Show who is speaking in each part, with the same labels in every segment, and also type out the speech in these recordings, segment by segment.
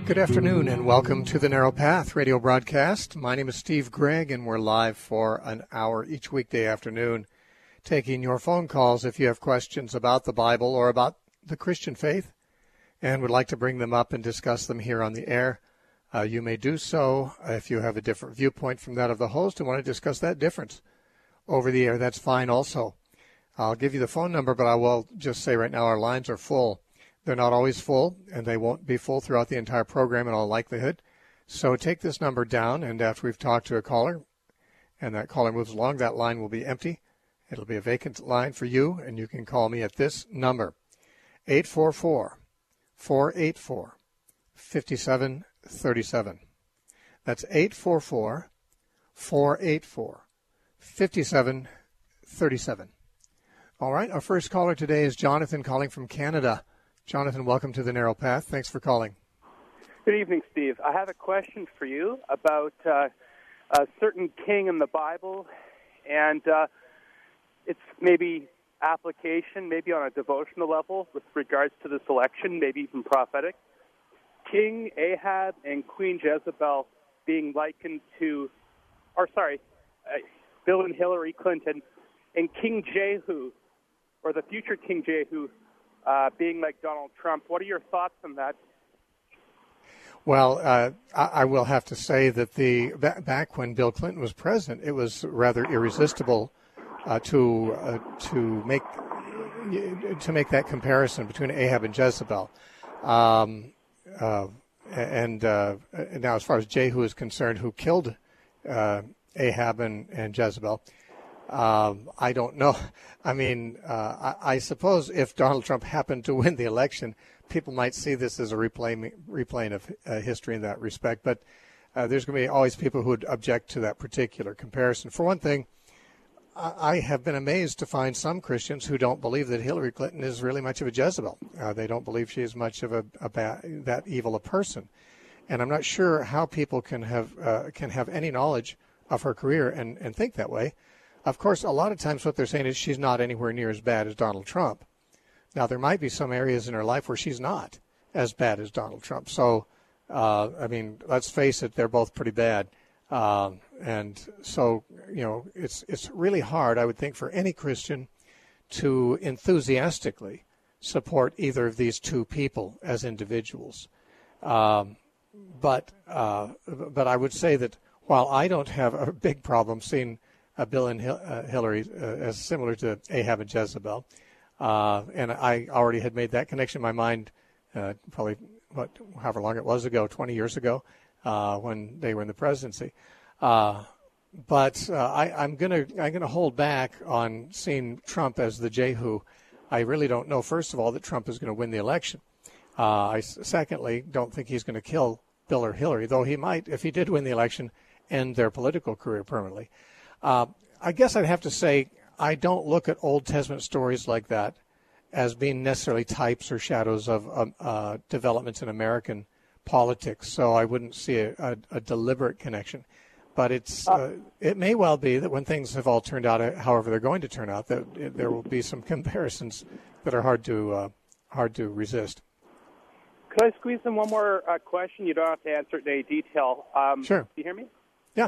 Speaker 1: Good afternoon and welcome to the Narrow Path radio broadcast. My name is Steve Gregg and we're live for an hour each weekday afternoon, taking your phone calls if you have questions about the Bible or about the Christian faith and would like to bring them up and discuss them here on the air. You may do so if you have a different viewpoint from that of the host and want to discuss that difference over the air. That's fine also. I'll give you the phone number, but I will just say right now our lines are full. They're not always full, and they won't be full throughout the entire program in all likelihood. So take this number down, and after we've talked to a caller, and that caller moves along, that line will be empty. It'll be a vacant line for you, and you can call me at this number, 844-484-5737. That's 844-484-5737. All right, our first caller today is Jonathan calling from Canada. Jonathan, welcome to the Narrow Path. Thanks for calling.
Speaker 2: Good evening, Steve. I have a question for you about a certain king in the Bible, and it's maybe application, maybe on a devotional level with regards to this election, maybe even prophetic. King Ahab and Queen Jezebel being likened to, Bill and Hillary Clinton, and King Jehu, or the future King Jehu, being like Donald Trump. What are your thoughts on that?
Speaker 1: Well, I will have to say that back when Bill Clinton was president, it was rather irresistible to make that comparison between Ahab and Jezebel. And now, as far as Jehu is concerned, who killed Ahab and Jezebel, I don't know. I mean, I suppose if Donald Trump happened to win the election, people might see this as a replaying of history in that respect. But there's going to be always people who would object to that particular comparison. For one thing, I have been amazed to find some Christians who don't believe that Hillary Clinton is really much of a Jezebel. They don't believe she is much of that evil a person. And I'm not sure how people can have any knowledge of her career and think that way. Of course, a lot of times what they're saying is she's not anywhere near as bad as Donald Trump. Now, there might be some areas in her life where she's not as bad as Donald Trump. So, I mean, let's face it, they're both pretty bad. And so, it's really hard, I would think, for any Christian to enthusiastically support either of these two people as individuals. But I would say that while I don't have a big problem seeing Bill and Hillary as similar to Ahab and Jezebel, and I already had made that connection in my mind probably however long it was ago, 20 years ago, when they were in the presidency. But I'm gonna hold back on seeing Trump as the Jehu. I really don't know, first of all, that Trump is going to win the election. I secondly don't think he's going to kill Bill or Hillary, though he might, if he did win the election, end their political career permanently. I guess I'd have to say I don't look at Old Testament stories like that as being necessarily types or shadows of developments in American politics, so I wouldn't see a deliberate connection. But it may well be that when things have all turned out however they're going to turn out, that there will be some comparisons that are hard to resist.
Speaker 2: Could I squeeze in one more question? You don't have to answer it in any detail.
Speaker 1: Sure.
Speaker 2: Do you hear me?
Speaker 1: Yeah.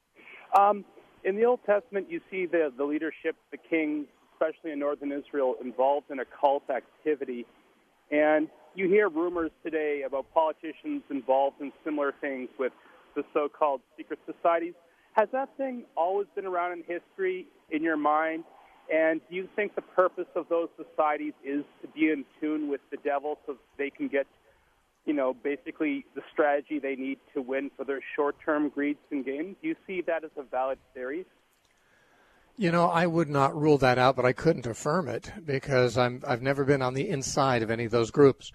Speaker 2: In the Old Testament, you see the leadership, the king, especially in northern Israel, involved in occult activity. And you hear rumors today about politicians involved in similar things with the so-called secret societies. Has that thing always been around in history in your mind? And do you think the purpose of those societies is to be in tune with the devil so they can get, basically the strategy they need to win for their short-term greeds and gains? Do you see that as a valid theory?
Speaker 1: I would not rule that out, but I couldn't affirm it because I've never been on the inside of any of those groups.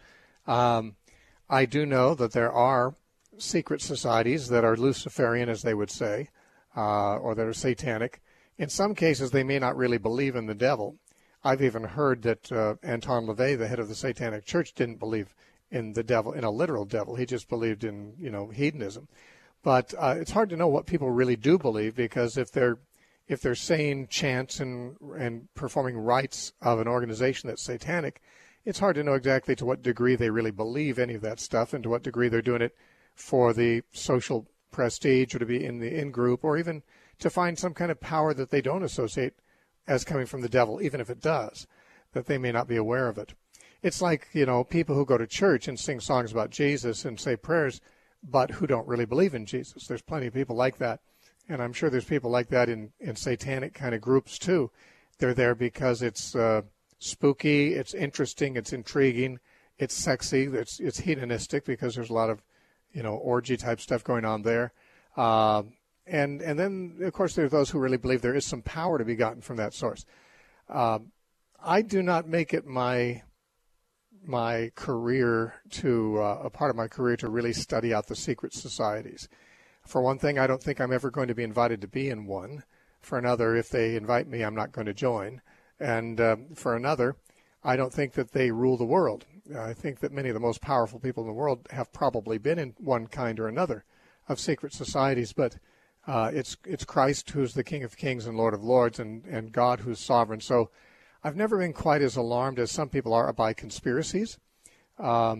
Speaker 1: I do know that there are secret societies that are Luciferian, as they would say, or that are satanic. In some cases, they may not really believe in the devil. I've even heard that Anton LaVey, the head of the Satanic Church, didn't believe in the devil, in a literal devil. He just believed in, hedonism. But it's hard to know what people really do believe, because if they're saying chants and performing rites of an organization that's satanic, it's hard to know exactly to what degree they really believe any of that stuff and to what degree they're doing it for the social prestige or to be in the in-group or even to find some kind of power that they don't associate as coming from the devil, even if it does, that they may not be aware of it. It's like, people who go to church and sing songs about Jesus and say prayers, but who don't really believe in Jesus. There's plenty of people like that. And I'm sure there's people like that in satanic kind of groups too. They're there because it's spooky, it's interesting, it's intriguing, it's sexy, it's hedonistic because there's a lot of, orgy type stuff going on there. And then, of course, there are those who really believe there is some power to be gotten from that source. I do not make it my career a part of my career to really study out the secret societies. For one thing, I don't think I'm ever going to be invited to be in one. For another, if they invite me, I'm not going to join. And for another, I don't think that they rule the world. I think that many of the most powerful people in the world have probably been in one kind or another of secret societies, but it's Christ who's the King of Kings and Lord of Lords and God who's sovereign. So I've never been quite as alarmed as some people are by conspiracies. There's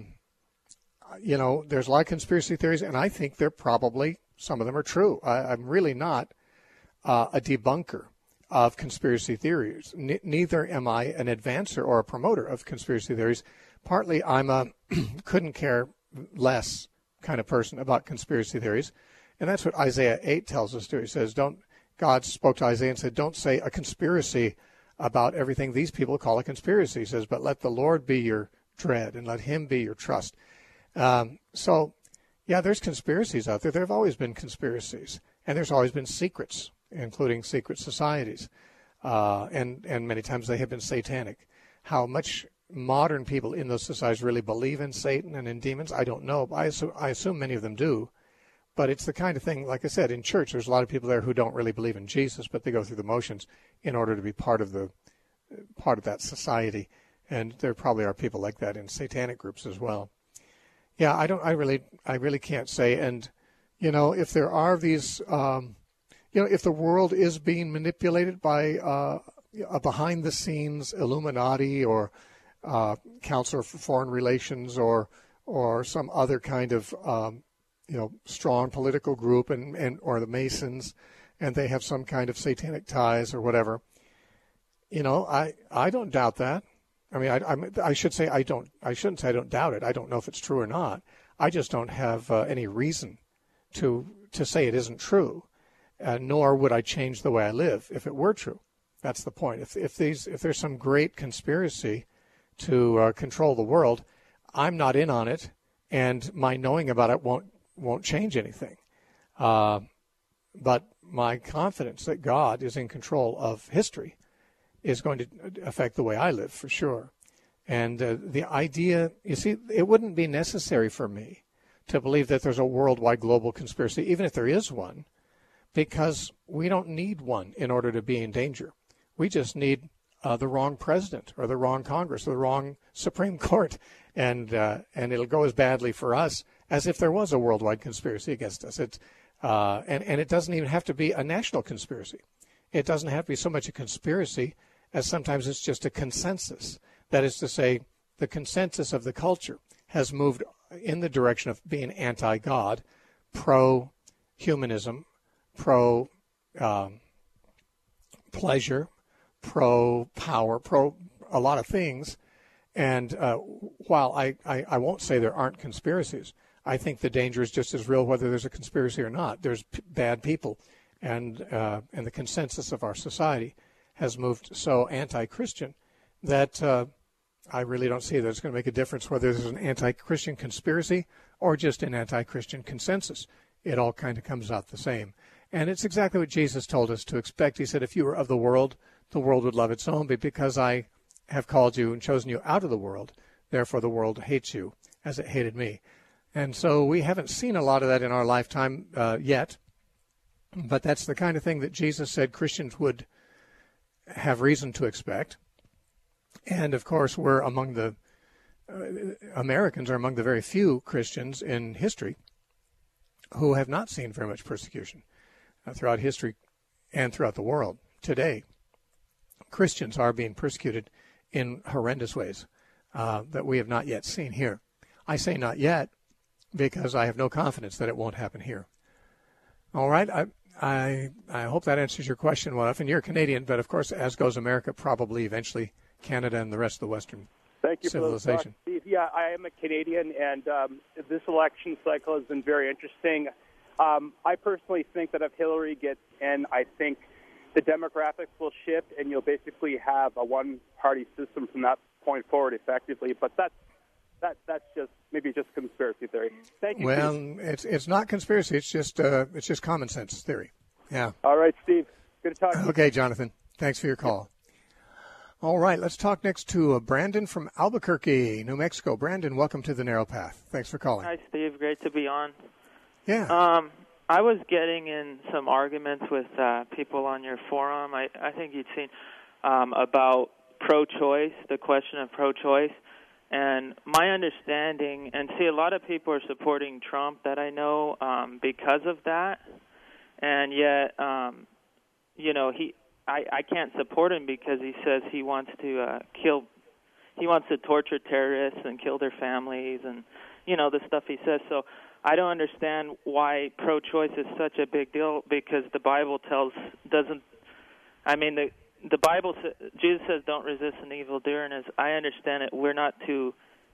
Speaker 1: a lot of conspiracy theories, and I think some of them are true. I'm really not a debunker of conspiracy theories. Neither am I an advancer or a promoter of conspiracy theories. Partly I'm a couldn't care less kind of person about conspiracy theories. And that's what Isaiah 8 tells us to. He says, God spoke to Isaiah and said, don't say a conspiracy about everything these people call a conspiracy. He says, but let the Lord be your dread and let him be your trust. There's conspiracies out there. There have always been conspiracies. And there's always been secrets, including secret societies. And many times they have been satanic. How much modern people in those societies really believe in Satan and in demons, I don't know. I assume many of them do. But it's the kind of thing, like I said, in church, there's a lot of people there who don't really believe in Jesus, but they go through the motions in order to be part of that society. And there probably are people like that in satanic groups as well. Yeah, I really can't say. And, if there are these, if the world is being manipulated by a behind-the-scenes Illuminati or Council for Foreign Relations or some other kind of strong political group or the Masons, and they have some kind of satanic ties or whatever. I don't doubt that. I mean, I should say I shouldn't say I don't doubt it. I don't know if it's true or not. I just don't have any reason to say it isn't true, nor would I change the way I live if it were true. That's the point. If there's some great conspiracy to control the world, I'm not in on it, and my knowing about it won't change anything. But my confidence that God is in control of history is going to affect the way I live for sure. And the idea, you see, it wouldn't be necessary for me to believe that there's a worldwide global conspiracy, even if there is one, because we don't need one in order to be in danger. We just need the wrong president or the wrong Congress or the wrong Supreme Court, and it'll go as badly for us as if there was a worldwide conspiracy against us. And it doesn't even have to be a national conspiracy. It doesn't have to be so much a conspiracy as sometimes it's just a consensus. That is to say, the consensus of the culture has moved in the direction of being anti-God, pro-humanism, pro-pleasure, pro-power, pro a lot of things. And while I won't say there aren't conspiracies, I think the danger is just as real whether there's a conspiracy or not. There's bad people, and the consensus of our society has moved so anti-Christian that I really don't see that it's going to make a difference whether there's an anti-Christian conspiracy or just an anti-Christian consensus. It all kind of comes out the same. And it's exactly what Jesus told us to expect. He said, if you were of the world would love its own, but because I have called you and chosen you out of the world, therefore the world hates you as it hated me. And so we haven't seen a lot of that in our lifetime yet, but that's the kind of thing that Jesus said Christians would have reason to expect. And, of course, we're among the Americans are among the very few Christians in history who have not seen very much persecution throughout history and throughout the world. Today, Christians are being persecuted in horrendous ways. that we have not yet seen here. I say not yet because I have no confidence that it won't happen here. All right. I hope that answers your question. Well, often you're Canadian, but of course, as goes America, probably eventually Canada and the rest of the Western civilization.
Speaker 2: For the talk, Steve. Yeah, I am a Canadian, and this election cycle has been very interesting. I personally think that if Hillary gets in, I think the demographics will shift, and you'll basically have a one-party system from that point forward effectively. But that's just maybe just conspiracy theory. Thank you.
Speaker 1: Well,
Speaker 2: Steve.
Speaker 1: it's not conspiracy. It's just common sense theory. Yeah.
Speaker 2: All right, Steve. Good to talk to you.
Speaker 1: Okay, Jonathan. Thanks for your call. All right, let's talk next to Brandon from Albuquerque, New Mexico. Brandon, welcome to the Narrow Path. Thanks for calling.
Speaker 3: Hi, Steve. Great to be on.
Speaker 1: Yeah.
Speaker 3: I was getting in some arguments with people on your forum. I think you'd seen about pro-choice, the question of pro-choice. And my understanding, and see, a lot of people are supporting Trump that I know because of that. And yet, I can't support him because he says he wants to torture terrorists and kill their families and, the stuff he says. So I don't understand why pro-choice is such a big deal because the Bible the Bible says, Jesus says, don't resist an evildoer, and as I understand it, we're not to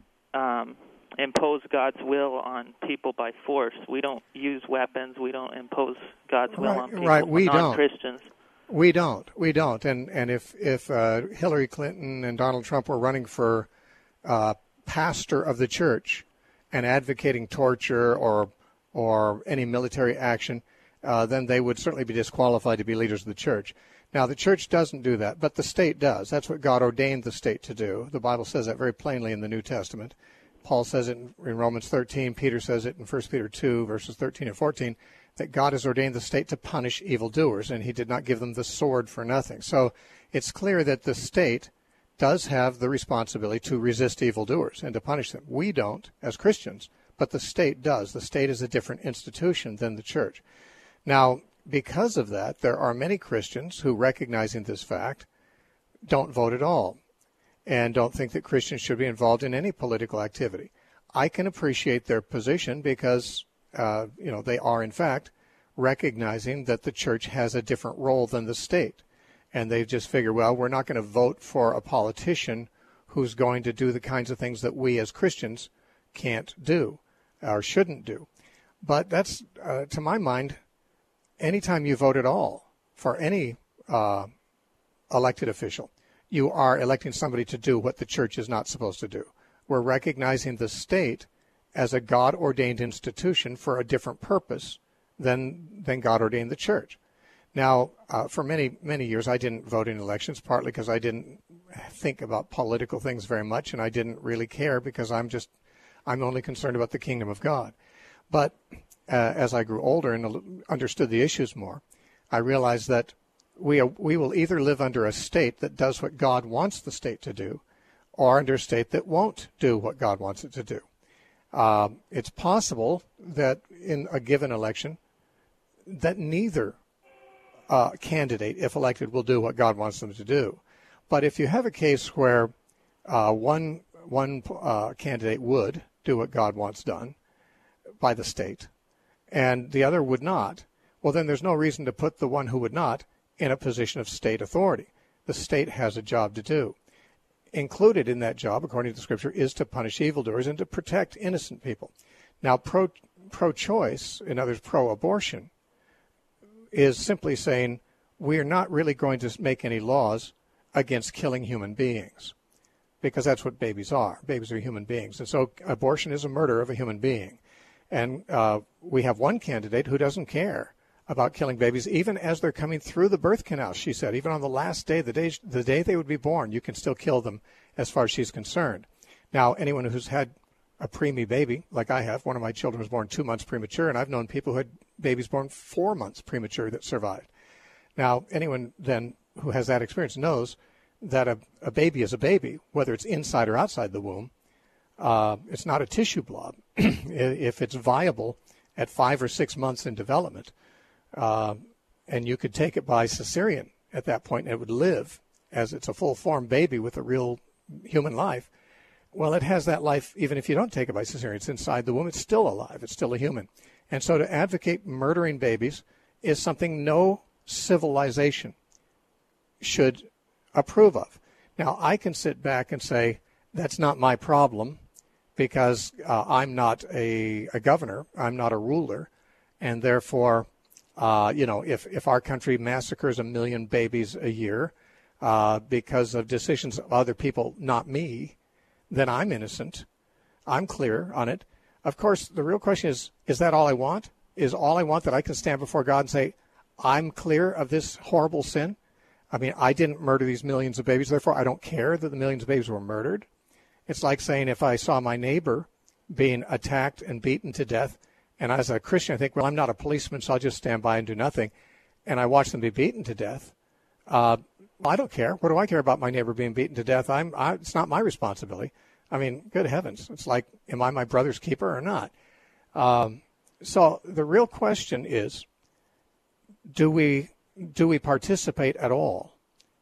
Speaker 3: impose God's will on people by force. We don't use weapons. We don't impose God's will on people, non-Christians.
Speaker 1: We don't. And if Hillary Clinton and Donald Trump were running for pastor of the church and advocating torture or any military action, then they would certainly be disqualified to be leaders of the church. Now, the church doesn't do that, but the state does. That's what God ordained the state to do. The Bible says that very plainly in the New Testament. Paul says it in Romans 13. Peter says it in 1 Peter 2, verses 13 and 14, that God has ordained the state to punish evildoers, and he did not give them the sword for nothing. So it's clear that the state does have the responsibility to resist evildoers and to punish them. We don't as Christians, but the state does. The state is a different institution than the church. Now, because of that, there are many Christians who, recognizing this fact, don't vote at all and don't think that Christians should be involved in any political activity. I can appreciate their position because, they are, in fact, recognizing that the church has a different role than the state. And they just figure, well, we're not going to vote for a politician who's going to do the kinds of things that we as Christians can't do or shouldn't do. But that's, to my mind, anytime you vote at all for any elected official, you are electing somebody to do what the church is not supposed to do. We're recognizing the state as a God-ordained institution for a different purpose than God ordained the church. Now, for many, many years, I didn't vote in elections, partly because I didn't think about political things very much, and I didn't really care because I'm only concerned about the kingdom of God. But as I grew older and understood the issues more, I realized that we will either live under a state that does what God wants the state to do, or under a state that won't do what God wants it to do. It's possible that in a given election, that neither candidate, if elected, will do what God wants them to do. But if you have a case where one candidate would do what God wants done by the state, and the other would not, well, then there's no reason to put the one who would not in a position of state authority. The state has a job to do. Included in that job, according to the Scripture, is to punish evildoers and to protect innocent people. Now, pro-choice, in other words, pro-abortion, is simply saying we are not really going to make any laws against killing human beings, because that's what babies are. Babies are human beings. And so abortion is a murder of a human being. And we have one candidate who doesn't care about killing babies, even as they're coming through the birth canal, she said. Even on the last day, the day they would be born, you can still kill them as far as she's concerned. Now, anyone who's had a preemie baby, like I have, one of my children was born 2 months premature, and I've known people who had babies born 4 months premature that survived. Now, anyone then who has that experience knows that a baby is a baby, whether it's inside or outside the womb. It's not a tissue blob. If it's viable at 5 or 6 months in development, and you could take it by cesarean at that point, and it would live as it's a full-formed baby with a real human life, Well, it has that life even if you don't take it by cesarean. It's inside the womb. It's still alive. It's still a human. And so to advocate murdering babies is something no civilization should approve of. Now, I can sit back and say, that's not my problem because I'm not a governor. I'm not a ruler. And therefore, if our country massacres 1 million babies a year because of decisions of other people, not me, then I'm innocent. I'm clear on it. Of course, the real question is that all I want? Is all I want that I can stand before God and say, I'm clear of this horrible sin? I mean, I didn't murder these millions of babies, therefore I don't care that the millions of babies were murdered. It's like saying if I saw my neighbor being attacked and beaten to death, and as a Christian I think, well, I'm not a policeman, so I'll just stand by and do nothing, and I watch them be beaten to death, I don't care. What do I care about my neighbor being beaten to death? It's not my responsibility. I mean, good heavens. It's like, am I my brother's keeper or not? So the real question is, do we participate at all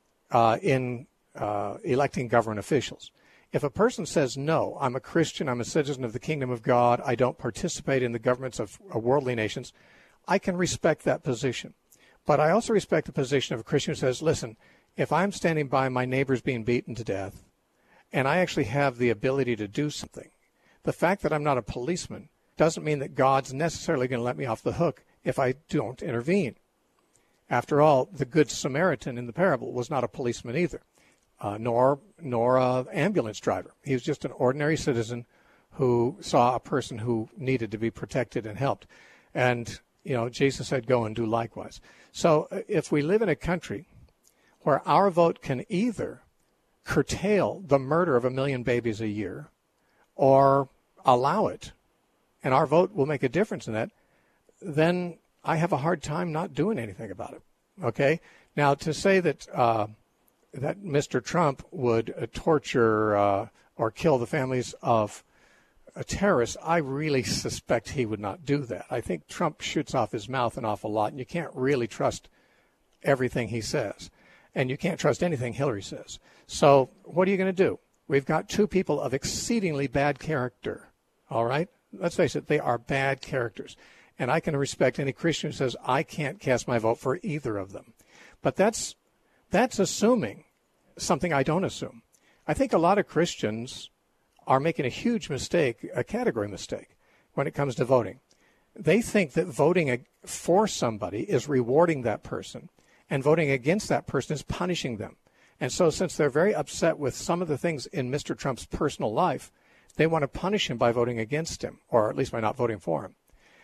Speaker 1: in electing government officials? If a person says, no, I'm a Christian, I'm a citizen of the kingdom of God, I don't participate in the governments of worldly nations, I can respect that position. But I also respect the position of a Christian who says, listen, if I'm standing by my neighbors being beaten to death, and I actually have the ability to do something, the fact that I'm not a policeman doesn't mean that God's necessarily going to let me off the hook if I don't intervene. After all, the Good Samaritan in the parable was not a policeman either, nor an ambulance driver. He was just an ordinary citizen who saw a person who needed to be protected and helped. And, Jesus said, go and do likewise. So if we live in a country where our vote can either curtail the murder of 1 million babies a year or allow it, and our vote will make a difference in that, then I have a hard time not doing anything about it. Okay? Now, to say that that Mr. Trump would torture or kill the families of terrorists, I really suspect he would not do that. I think Trump shoots off his mouth an awful lot, and you can't really trust everything he says. And you can't trust anything Hillary says. So what are you going to do? We've got two people of exceedingly bad character. All right? Let's face it, they are bad characters. And I can respect any Christian who says, I can't cast my vote for either of them. But that's assuming something I don't assume. I think a lot of Christians are making a huge mistake, a category mistake, when it comes to voting. They think that voting for somebody is rewarding that person, and voting against that person is punishing them. And so since they're very upset with some of the things in Mr. Trump's personal life, they want to punish him by voting against him, or at least by not voting for him.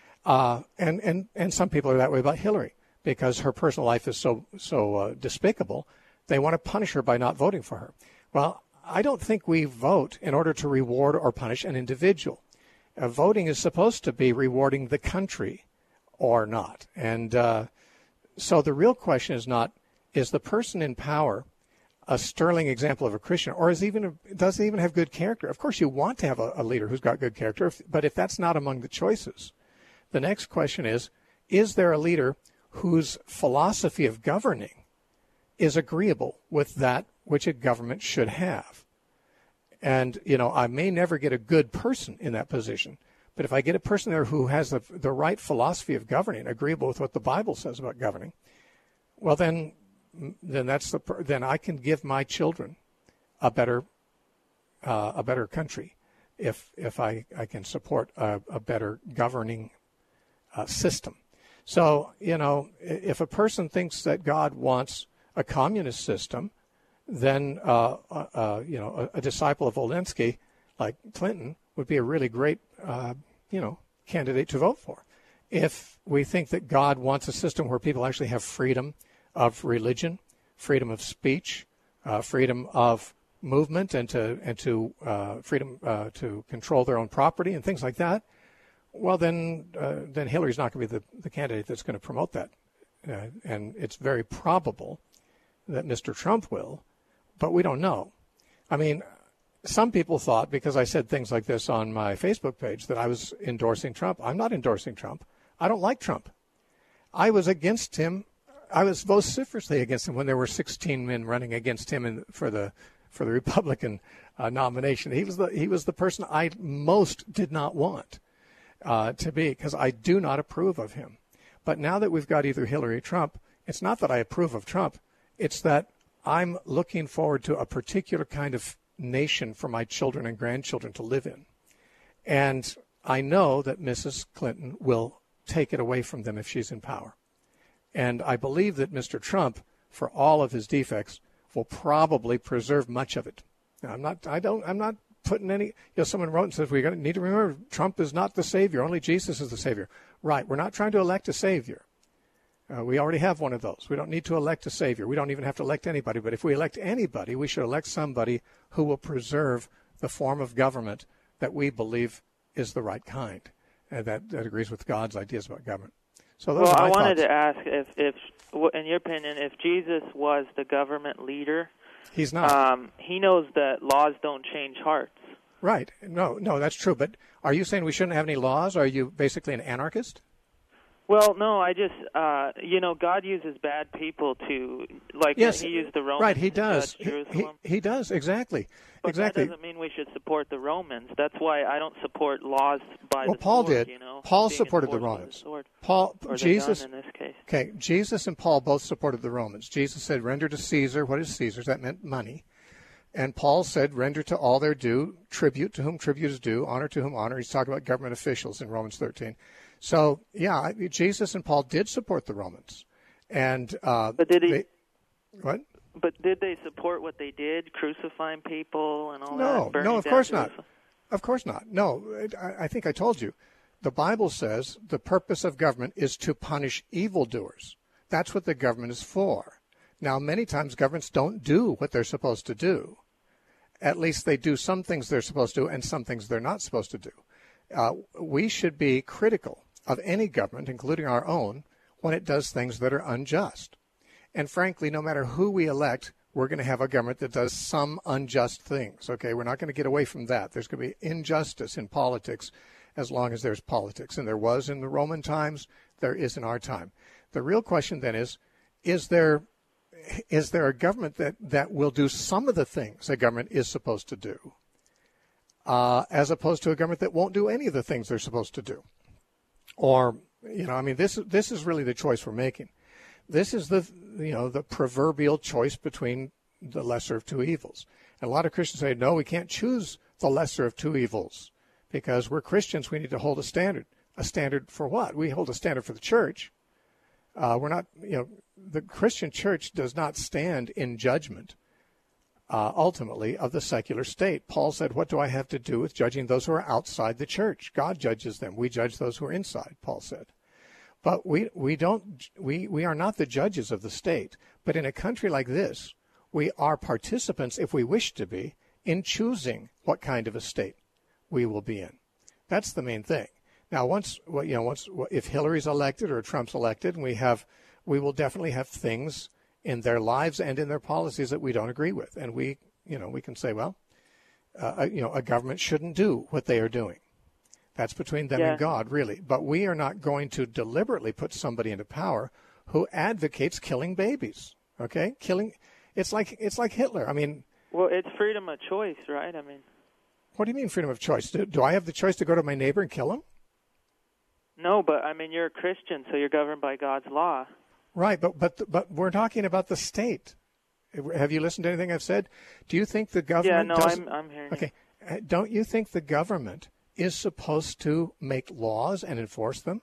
Speaker 1: And some people are that way about Hillary, because her personal life is so despicable. They want to punish her by not voting for her. Well, I don't think we vote in order to reward or punish an individual. Voting is supposed to be rewarding the country or not. And so the real question is not, is the person in power a sterling example of a Christian, or does he even have good character? Of course, you want to have a leader who's got good character, but if that's not among the choices, the next question is there a leader whose philosophy of governing is agreeable with that which a government should have? And, I may never get a good person in that position, but if I get a person there who has the right philosophy of governing, agreeable with what the Bible says about governing, well, then I can give my children a better country if I can support a better governing system. So, if a person thinks that God wants a communist system, then a disciple of Volensky like Clinton would be a really great candidate to vote for. If we think that God wants a system where people actually have freedom of religion, freedom of speech, freedom of movement, and to freedom to control their own property and things like that, well, then Hillary's not going to be the candidate that's going to promote that. And it's very probable that Mr. Trump will, but we don't know. I mean, some people thought, because I said things like this on my Facebook page, that I was endorsing Trump. I'm not endorsing Trump. I don't like Trump. I was against him. I was vociferously against him when there were 16 men running against him for for the Republican nomination. He was the person I most did not want to be, because I do not approve of him. But now that we've got either Hillary or Trump, it's not that I approve of Trump. It's that I'm looking forward to a particular kind of nation for my children and grandchildren to live in. And I know that Mrs. Clinton will take it away from them if she's in power. And I believe that Mr. Trump, for all of his defects, will probably preserve much of it. Now, I'm not putting any, someone wrote and says we need to remember Trump is not the savior, only Jesus is the savior. Right, we're not trying to elect a savior. We already have one of those. We don't need to elect a savior. We don't even have to elect anybody. But if we elect anybody, we should elect somebody who will preserve the form of government that we believe is the right kind, and that agrees with God's ideas about government. So those are my
Speaker 3: I wanted
Speaker 1: thoughts.
Speaker 3: to ask if, in your opinion, if Jesus was the government leader,
Speaker 1: he's not.
Speaker 3: He knows that laws don't change hearts.
Speaker 1: Right. No, that's true. But are you saying we shouldn't have any laws? Are you basically an anarchist?
Speaker 3: Well, no, I just, God uses bad people to,
Speaker 1: yes,
Speaker 3: he used the Romans.
Speaker 1: Right, he does.
Speaker 3: To judge Jerusalem.
Speaker 1: He does, exactly.
Speaker 3: But
Speaker 1: exactly.
Speaker 3: that doesn't mean we should support the Romans. That's why I don't support laws by the
Speaker 1: Paul
Speaker 3: sword.
Speaker 1: did. Paul supported the Romans. Jesus,
Speaker 3: in this case.
Speaker 1: Okay, Jesus and Paul both supported the Romans. Jesus said, render to Caesar what is Caesar's. That meant money. And Paul said, render to all their due, tribute to whom tribute is due, honor to whom honor. He's talking about government officials in Romans 13. So, yeah, Jesus and Paul did support the Romans. And
Speaker 3: but did he?
Speaker 1: What?
Speaker 3: But did they support what they did, crucifying people and all that?
Speaker 1: No, of course not. Of course not. No, I think I told you. The Bible says the purpose of government is to punish evildoers. That's what the government is for. Now, many times governments don't do what they're supposed to do. At least they do some things they're supposed to and some things they're not supposed to do. We should be critical of any government, including our own, when it does things that are unjust. And frankly, no matter who we elect, we're going to have a government that does some unjust things. Okay, we're not going to get away from that. There's going to be injustice in politics as long as there's politics. And there was in the Roman times, there is in our time. The real question then is there a government that will do some of the things a government is supposed to do, as opposed to a government that won't do any of the things they're supposed to do? Or, this is really the choice we're making. This is the proverbial choice between the lesser of two evils. And a lot of Christians say, no, we can't choose the lesser of two evils because we're Christians. We need to hold a standard. A standard for what? We hold a standard for the church. We're not, the Christian church does not stand in judgment, ultimately, of the secular state. Paul said, what do I have to do with judging those who are outside the church? God judges them. We judge those who are inside, Paul said. But we are not the judges of the state. But in a country like this, we are participants, if we wish to be, in choosing what kind of a state we will be in. That's the main thing. Now, if Hillary's elected or Trump's elected, we will definitely have things in their lives and in their policies that we don't agree with, and we can say, well, a government shouldn't do what they are doing. That's between them and God, really. But we are not going to deliberately put somebody into power who advocates killing babies. Okay, it's like Hitler.
Speaker 3: Well, it's freedom of choice, right?
Speaker 1: What do you mean freedom of choice? Do I have the choice to go to my neighbor and kill him?
Speaker 3: No, but you're a Christian, so you're governed by God's law.
Speaker 1: Right, but we're talking about the state. Have you listened to anything I've said? Do you think the government?
Speaker 3: Yeah, no, I'm hearing.
Speaker 1: Okay, don't you think the government is supposed to make laws and enforce them?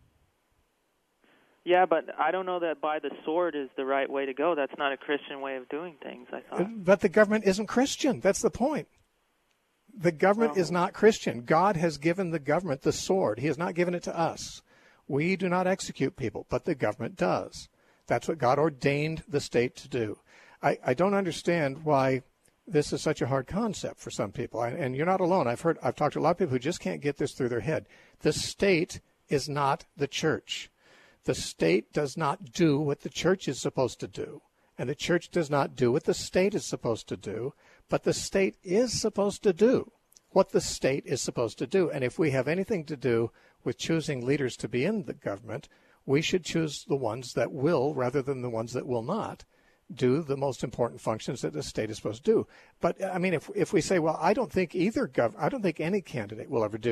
Speaker 3: Yeah, but I don't know that by the sword is the right way to go. That's not a Christian way of doing things, I thought.
Speaker 1: But the government isn't Christian. That's the point. The government is not Christian. God has given the government the sword. He has not given it to us. We do not execute people, but the government does. That's what God ordained the state to do. I don't understand why this is such a hard concept for some people. And you're not alone. I've talked to a lot of people who just can't get this through their head. The state is not the church. The state does not do what the church is supposed to do. And the church does not do what the state is supposed to do. But the state is supposed to do what the state is supposed to do. And if we have anything to do with choosing leaders to be in the government, we should choose the ones that will rather than the ones that will not do the most important functions that the state is supposed to do. But I mean, if we say, well, I don't think I don't think any candidate will ever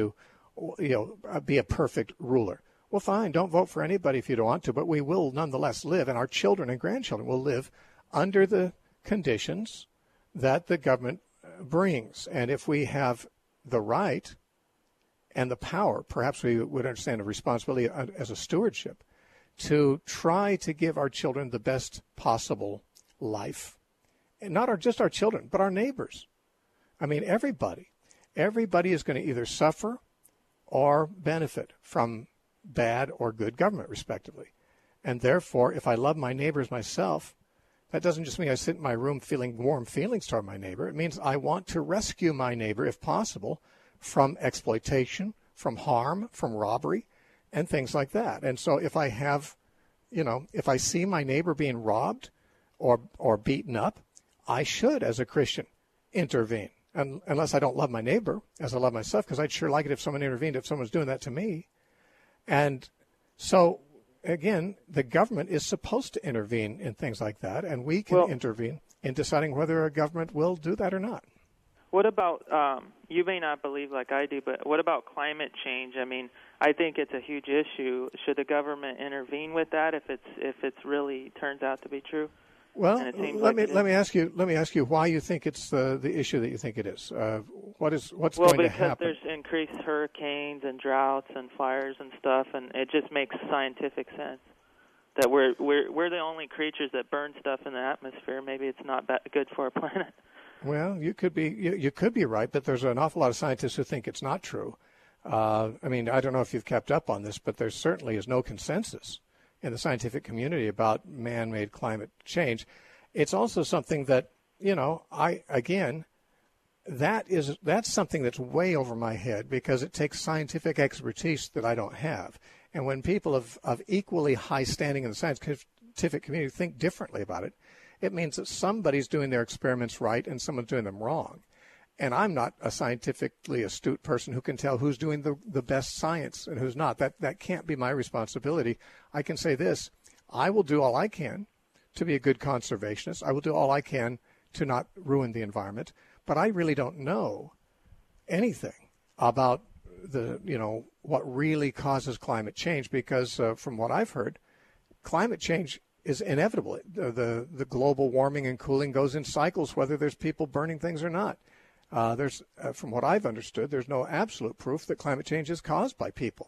Speaker 1: be a perfect ruler. Well, fine, don't vote for anybody if you don't want to, but we will nonetheless live, and our children and grandchildren will live under the conditions that the government brings. And if we have the right and the power, perhaps we would understand a responsibility as a stewardship to try to give our children the best possible life. And not just our children, but our neighbors. I mean, everybody is going to either suffer or benefit from bad or good government, respectively. And therefore, if I love my neighbors myself, that doesn't just mean I sit in my room feeling warm feelings toward my neighbor. It means I want to rescue my neighbor, if possible, from exploitation, from harm, from robbery, and things like that. And so if I have, if I see my neighbor being robbed or beaten up, I should, as a Christian, intervene. Unless I don't love my neighbor as I love myself, because I'd sure like it if someone intervened, if someone's doing that to me. And so, again, the government is supposed to intervene in things like that, and we can intervene in deciding whether a government will do that or not.
Speaker 3: What about, you may not believe like I do, but what about climate change? I mean, I think it's a huge issue. Should the government intervene with that if it's really turns out to be true?
Speaker 1: Well, let me ask you why you think it's the issue that you think it is. What's going to happen?
Speaker 3: Well, because there's increased hurricanes and droughts and fires and stuff, and it just makes scientific sense that we're the only creatures that burn stuff in the atmosphere. Maybe it's not good for our planet.
Speaker 1: Well, you could be right, but there's an awful lot of scientists who think it's not true. I mean, I don't know if you've kept up on this, but there certainly is no consensus in the scientific community about man-made climate change. It's also something that, that's something that's way over my head because it takes scientific expertise that I don't have. And when people of equally high standing in the scientific community think differently about it, it means that somebody's doing their experiments right and someone's doing them wrong. And I'm not a scientifically astute person who can tell who's doing the best science and who's not. That can't be my responsibility. I can say this: I will do all I can to be a good conservationist. I will do all I can to not ruin the environment. But I really don't know anything about what really causes climate change because from what I've heard, climate change is inevitable. The global warming and cooling goes in cycles, whether there's people burning things or not. From what I've understood, there's no absolute proof that climate change is caused by people.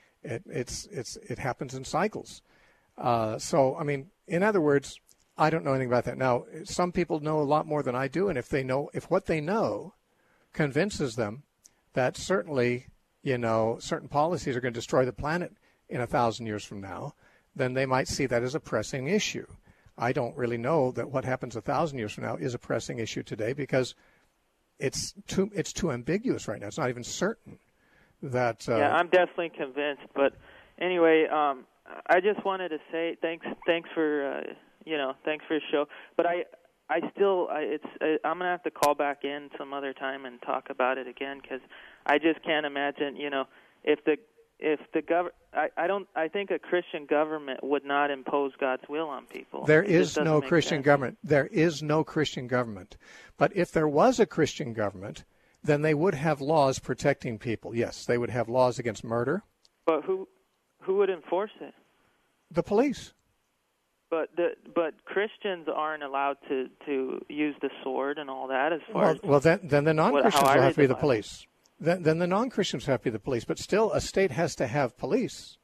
Speaker 1: It happens in cycles. So, I mean, in other words, I don't know anything about that. Now, some people know a lot more than I do, and if what they know convinces them that certainly, certain policies are going to destroy the planet in 1,000 years from now, then they might see that as a pressing issue. I don't really know that what happens 1,000 years from now is a pressing issue today because it's too ambiguous right now. It's not even certain that.
Speaker 3: Yeah, I'm definitely convinced. But anyway, I just wanted to say thanks for thanks for your show. But I'm gonna have to call back in some other time and talk about it again because I just can't imagine if the government. I think a Christian government would not impose God's will on people.
Speaker 1: There is no Christian government. There is no Christian government. But if there was a Christian government, then they would have laws protecting people. Yes, they would have laws against murder.
Speaker 3: But who would enforce it?
Speaker 1: The police.
Speaker 3: But Christians aren't allowed to use the sword and all that as far
Speaker 1: as then the non-Christians will have to be the police. Then the non-Christians have to be the police, but still a state has to have police.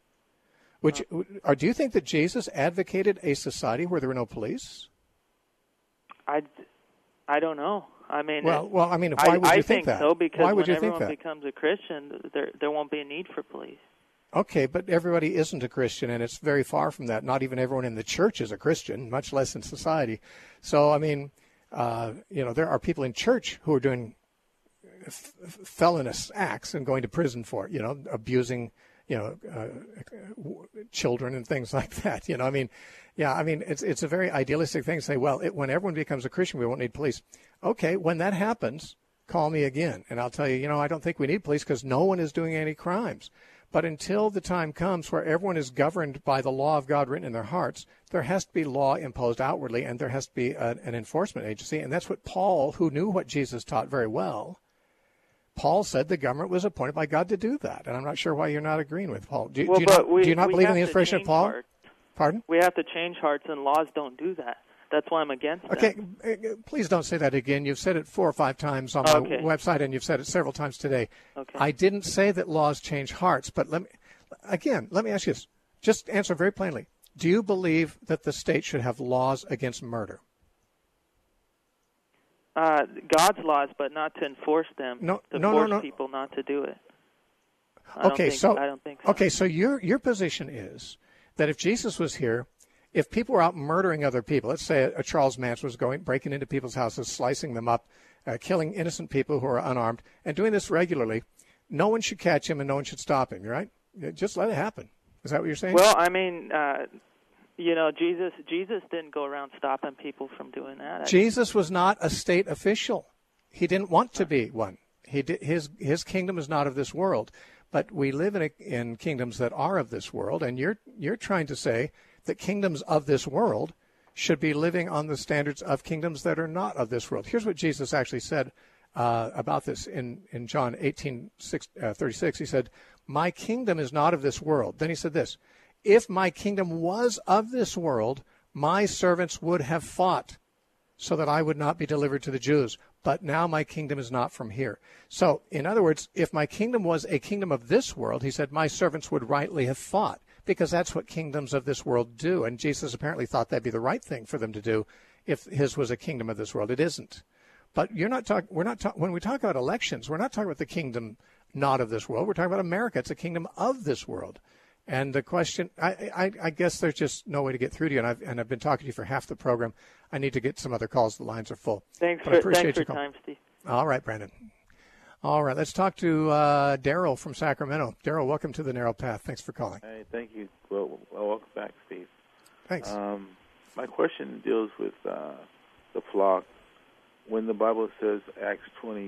Speaker 1: Do you think that Jesus advocated a society where there were no police?
Speaker 3: I don't know. I mean,
Speaker 1: why would you think that?
Speaker 3: So because
Speaker 1: why would
Speaker 3: when
Speaker 1: you think
Speaker 3: everyone
Speaker 1: that?
Speaker 3: becomes a Christian, there won't be a need for police.
Speaker 1: Okay, but everybody isn't a Christian, and it's very far from that. Not even everyone in the church is a Christian, much less in society. So, I mean, there are people in church who are doing felonious acts and going to prison for it, abusing, children and things like that. It's a very idealistic thing to say, well, when everyone becomes a Christian, we won't need police. Okay, when that happens, call me again, and I'll tell you, I don't think we need police because no one is doing any crimes. But until the time comes where everyone is governed by the law of God written in their hearts, there has to be law imposed outwardly, and there has to be an enforcement agency. And that's what Paul, who knew what Jesus taught very well, Paul said the government was appointed by God to do that. And I'm not sure why you're not agreeing with Paul. Do you not believe in the inspiration of Paul?
Speaker 3: Hearts.
Speaker 1: Pardon?
Speaker 3: We have to change hearts, and laws don't do that. That's why I'm against that.
Speaker 1: Okay, please don't say that again. You've said it 4 or 5 times on my website, and you've said it several times today.
Speaker 3: Okay.
Speaker 1: I didn't say that laws change hearts, but let me ask you this. Just answer very plainly. Do you believe that the state should have laws against murder?
Speaker 3: God's laws, but not to enforce them. Force people not to do it. I don't think so.
Speaker 1: Okay, so your position is that if Jesus was here, if people were out murdering other people, let's say a Charles Manson was breaking into people's houses, slicing them up, killing innocent people who are unarmed, and doing this regularly, no one should catch him and no one should stop him, right? Just let it happen. Is that what you're saying?
Speaker 3: Well, I mean, Jesus didn't go around stopping people from doing that.
Speaker 1: Jesus was not a state official. He didn't want to be one. His kingdom is not of this world. But we live in kingdoms that are of this world, and you're trying to say that kingdoms of this world should be living on the standards of kingdoms that are not of this world. Here's what Jesus actually said about this in John 18:36. He said, "My kingdom is not of this world." Then he said this, "If my kingdom was of this world, my servants would have fought so that I would not be delivered to the Jews. But now my kingdom is not from here." So, in other words, if my kingdom was a kingdom of this world, he said, my servants would rightly have fought, because that's what kingdoms of this world do. And Jesus apparently thought that'd be the right thing for them to do if his was a kingdom of this world. It isn't. But when we talk about elections, we're not talking about the kingdom not of this world. We're talking about America. It's a kingdom of this world. And the question, I guess there's just no way to get through to you, and I've been talking to you for half the program. I need to get some other calls. The lines are full.
Speaker 3: Thanks for your time, Steve.
Speaker 1: All right, Brandon. All right, let's talk to Daryl from Sacramento. Daryl, welcome to the Narrow Path. Thanks for calling.
Speaker 4: Hey, thank you. Well, welcome back, Steve.
Speaker 1: Thanks.
Speaker 4: My question deals with the flock. When the Bible says, Acts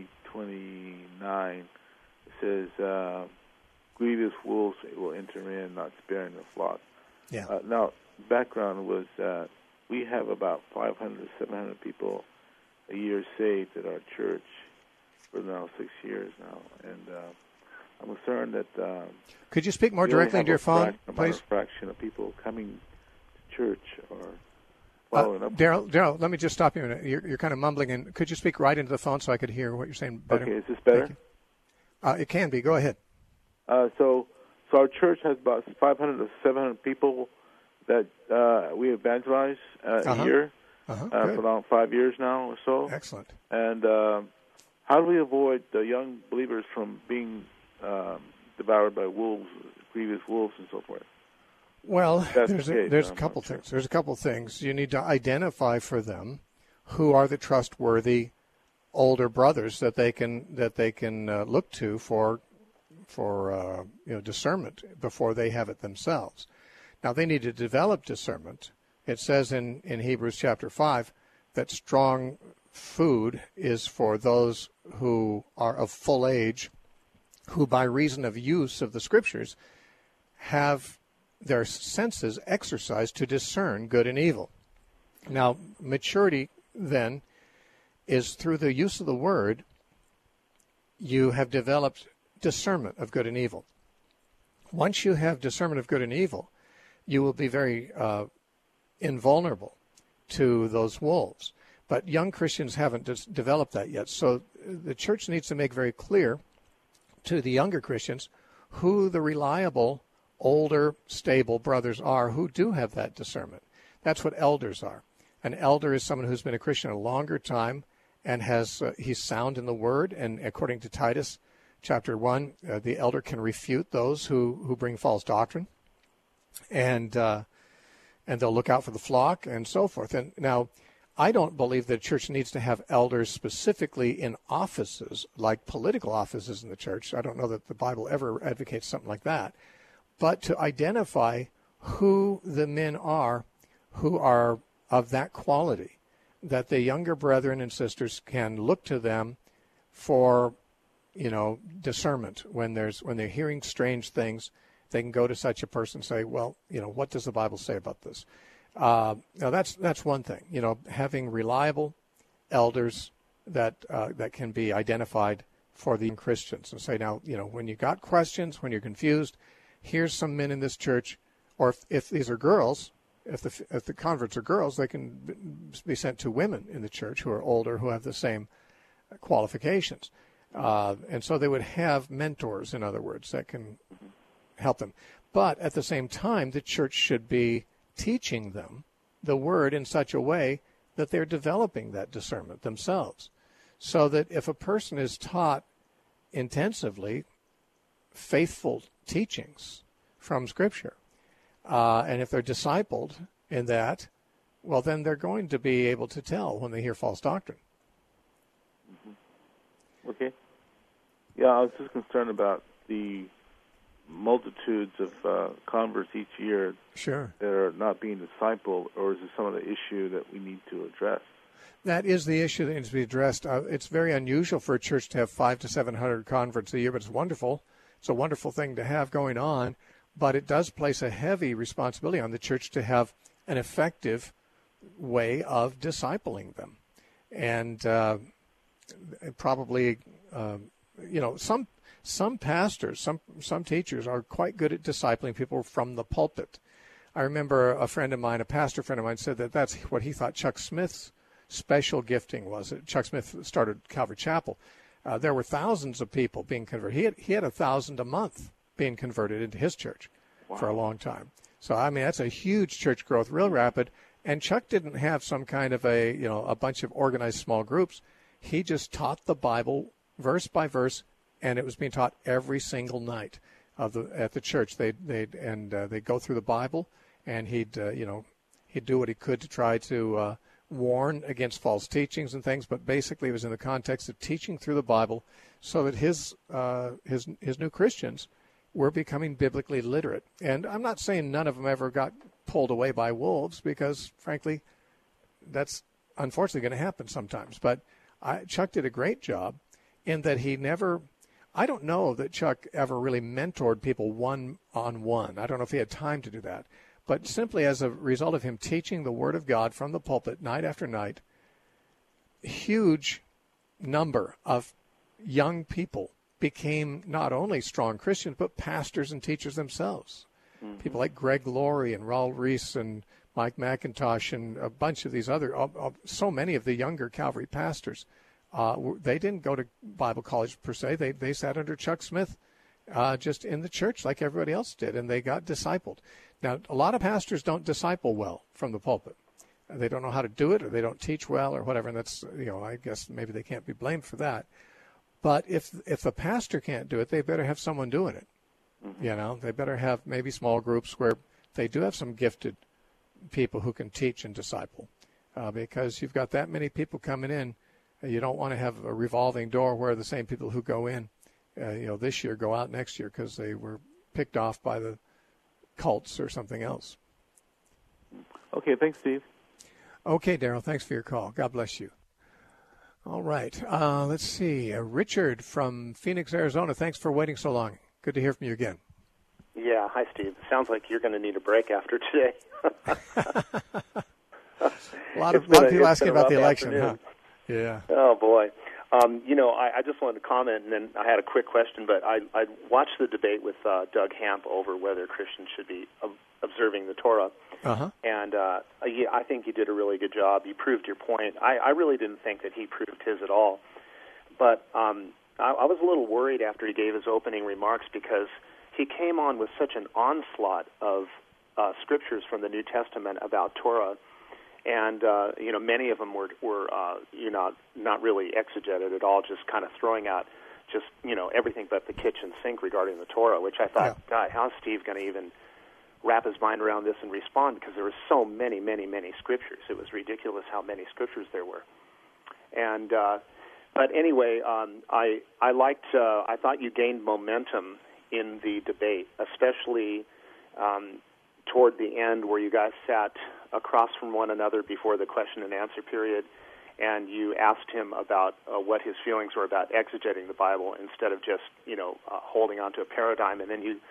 Speaker 4: 20:29, it says, grievous wolves will enter in, not sparing the flock.
Speaker 1: Yeah.
Speaker 4: Now, background was we have about 500 to 700 people a year saved at our church for now 6 years now, and I'm concerned that.
Speaker 1: Could you speak more directly into your phone, please?
Speaker 4: A fraction of people coming to church or following up.
Speaker 1: Daryl, let me just stop you a minute. You're kind of mumbling, and could you speak right into the phone so I could hear what you're saying better?
Speaker 4: Okay, is this better?
Speaker 1: It can be. Go ahead.
Speaker 4: So our church has about 500 to 700 people that we evangelize a year for around 5 years now or so.
Speaker 1: Excellent.
Speaker 4: And how do we avoid the young believers from being devoured by wolves, grievous wolves, and so forth?
Speaker 1: Well, there's a couple things. There's a couple things. You need to identify for them who are the trustworthy older brothers that they can look to for discernment before they have it themselves. Now, they need to develop discernment. It says in Hebrews chapter 5 that strong food is for those who are of full age, who by reason of use of the Scriptures have their senses exercised to discern good and evil. Now, maturity then is through the use of the Word, you have developed discernment of good and evil. Once you have discernment of good and evil, you will be very invulnerable to those wolves. But young Christians haven't developed that yet. So the church needs to make very clear to the younger Christians who the reliable, older, stable brothers are who do have that discernment. That's what elders are. An elder is someone who's been a Christian a longer time and he's sound in the Word. And according to Titus chapter 1, the elder can refute those who bring false doctrine. And they'll look out for the flock and so forth. And now, I don't believe that church needs to have elders specifically in offices, like political offices in the church. I don't know that the Bible ever advocates something like that. But to identify who the men are who are of that quality, that the younger brethren and sisters can look to them for, discernment when they're hearing strange things, they can go to such a person and say, well, what does the Bible say about this? Now that's one thing. Having reliable elders that can be identified for the Christians and say, now, when you got questions, when you're confused, here's some men in this church, or if these are girls, if the converts are girls, they can be sent to women in the church who are older, who have the same qualifications. And so they would have mentors, in other words, that can help them. But at the same time, the church should be teaching them the Word in such a way that they're developing that discernment themselves. So that if a person is taught intensively faithful teachings from Scripture, and if they're discipled in that, well, then they're going to be able to tell when they hear false doctrine.
Speaker 4: Okay. Yeah, I was just concerned about the multitudes of converts each year
Speaker 1: Sure.
Speaker 4: that are not being discipled, or is it some of the issue that we need to address?
Speaker 1: That is the issue that needs to be addressed. It's very unusual for a church to have 500 to 700 converts a year, but it's wonderful. It's a wonderful thing to have going on, but it does place a heavy responsibility on the church to have an effective way of discipling them. And probably, some pastors, some teachers are quite good at discipling people from the pulpit. I remember a pastor friend of mine said that that's what he thought Chuck Smith's special gifting was. Chuck Smith started Calvary Chapel. There were thousands of people being converted. He had 1,000 a month being converted into his church. Wow. For a long time. So, that's a huge church growth, real rapid. And Chuck didn't have some kind of a bunch of organized small groups. He just taught the Bible verse by verse, and it was being taught every single night at the church. They'd go through the Bible, and he'd do what he could to try to warn against false teachings and things, but basically it was in the context of teaching through the Bible so that his new Christians were becoming biblically literate. And I'm not saying none of them ever got pulled away by wolves, because, frankly, that's unfortunately going to happen sometimes. But Chuck did a great job in that he never – I don't know that Chuck ever really mentored people one-on-one. I don't know if he had time to do that. But simply as a result of him teaching the Word of God from the pulpit night after night, huge number of young people became not only strong Christians, but pastors and teachers themselves. Mm-hmm. People like Greg Laurie and Raul Reese and Mike McIntosh and a bunch of these other, so many of the younger Calvary pastors, they didn't go to Bible college per se. They sat under Chuck Smith just in the church like everybody else did, and they got discipled. Now, a lot of pastors don't disciple well from the pulpit. They don't know how to do it, or they don't teach well, or whatever, and that's, I guess maybe they can't be blamed for that. But if the pastor can't do it, they better have someone doing it. Mm-hmm. They better have maybe small groups where they do have some gifted people who can teach and disciple, because you've got that many people coming in. You don't want to have a revolving door where the same people who go in, this year go out next year because they were picked off by the cults or something else.
Speaker 4: Okay, thanks, Steve.
Speaker 1: Okay, Daryl, thanks for your call. God bless you. All right, let's see. Richard from Phoenix, Arizona, thanks for waiting so long. Good to hear from you again.
Speaker 5: Yeah, hi, Steve. Sounds like you're going to need a break after today.
Speaker 1: a lot of people asking about the election, huh? Yeah.
Speaker 5: Oh, boy. I just wanted to comment, and then I had a quick question, but I watched the debate with Doug Hamp over whether Christians should be observing the Torah.
Speaker 1: Uh-huh.
Speaker 5: And I think you did a really good job. You proved your point. I really didn't think that he proved his at all. But I was a little worried after he gave his opening remarks, because he came on with such an onslaught of scriptures from the New Testament about Torah. And, many of them were not really exegeted at all, just kind of throwing out just, everything but the kitchen sink regarding the Torah, which I thought, God, how's Steve going to even wrap his mind around this and respond? Because there were so many, many, many scriptures. It was ridiculous how many scriptures there were. And, but anyway, I thought you gained momentum in the debate, especially toward the end where you guys sat across from one another before the question and answer period, and you asked him about what his feelings were about exegeting the Bible instead of just, holding on to a paradigm. And then you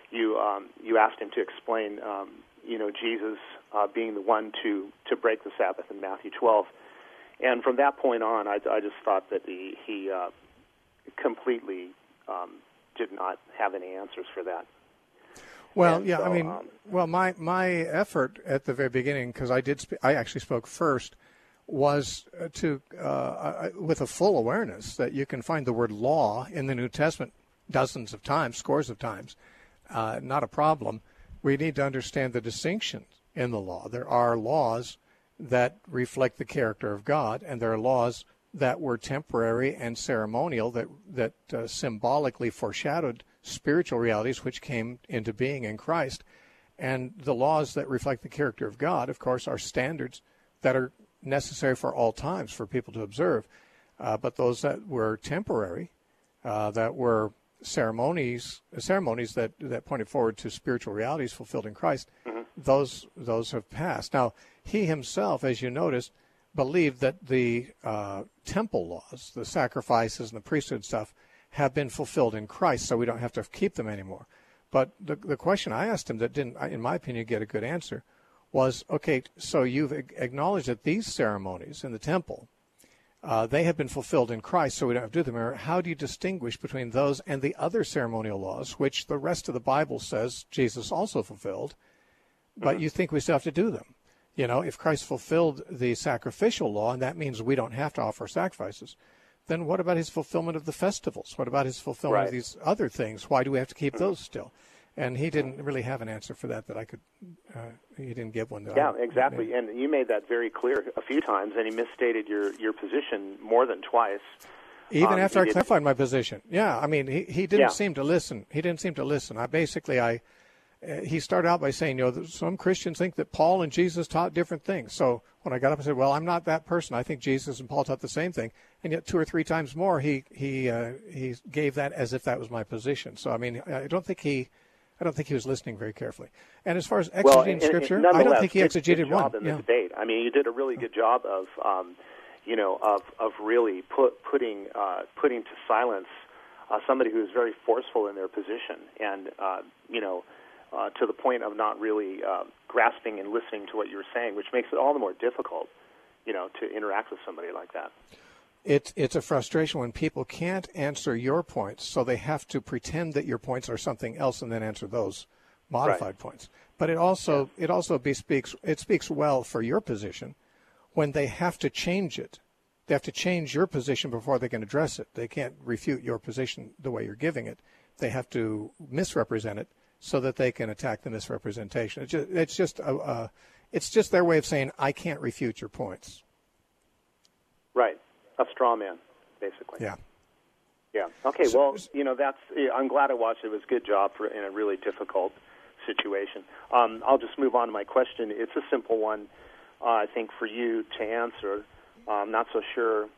Speaker 5: you asked him to explain, Jesus being the one to break the Sabbath in Matthew 12. And from that point on, I just thought that he completely did not have any answers for that.
Speaker 1: Well,
Speaker 5: and
Speaker 1: yeah,
Speaker 5: so,
Speaker 1: my effort at the very beginning, because I actually spoke first, was to with a full awareness that you can find the word law in the New Testament dozens of times, scores of times, not a problem. We need to understand the distinctions in the law. There are laws that reflect the character of God, and there are laws that were temporary and ceremonial that symbolically foreshadowed spiritual realities which came into being in Christ. And the laws that reflect the character of God, of course, are standards that are necessary for all times for people to observe. But those that were temporary, that were ceremonies that pointed forward to spiritual realities fulfilled in Christ, those have passed. Now, he himself, as you noticed, believed that the temple laws, the sacrifices and the priesthood stuff, have been fulfilled in Christ, so we don't have to keep them anymore. But the question I asked him that didn't, in my opinion, get a good answer was, okay, so you've acknowledged that these ceremonies in the temple, they have been fulfilled in Christ, so we don't have to do them. How do you distinguish between those and the other ceremonial laws, which the rest of the Bible says Jesus also fulfilled, but you think we still have to do them? You know, if Christ fulfilled the sacrificial law, and that means we don't have to offer sacrifices, then what about his fulfillment of the festivals? What about his fulfillment of these other things? Why do we have to keep those still? And he didn't really have an answer for that I could, he didn't give one.
Speaker 5: Exactly. And you made that very clear a few times, and he misstated your position more than twice.
Speaker 1: Even after I clarified my position. Yeah, I mean, he didn't seem to listen. He didn't seem to listen. He started out by saying, some Christians think that Paul and Jesus taught different things. So when I got up and said, well, I'm not that person. I think Jesus and Paul taught the same thing. And yet 2 or 3 times more, he gave that as if that was my position. So, I mean, I don't think he was listening very carefully. And as far as exegeting Scripture, I don't think he exegeted one.
Speaker 5: In the debate. I mean, you did a really good job of really putting to silence somebody who is very forceful in their position, and to the point of not really grasping and listening to what you're saying, which makes it all the more difficult, to interact with somebody like that.
Speaker 1: It's a frustration when people can't answer your points, so they have to pretend that your points are something else and then answer those modified points. But it also speaks well for your position when they have to change it. They have to change your position before they can address it. They can't refute your position the way you're giving it. They have to misrepresent it so that they can attack the misrepresentation. It's just their way of saying, I can't refute your points.
Speaker 5: Right. A straw man, basically.
Speaker 1: Yeah.
Speaker 5: Yeah. Okay. Well, that's. I'm glad I watched it. It was a good job in a really difficult situation. I'll just move on to my question. It's a simple one, I think, for you to answer. I'm not so sure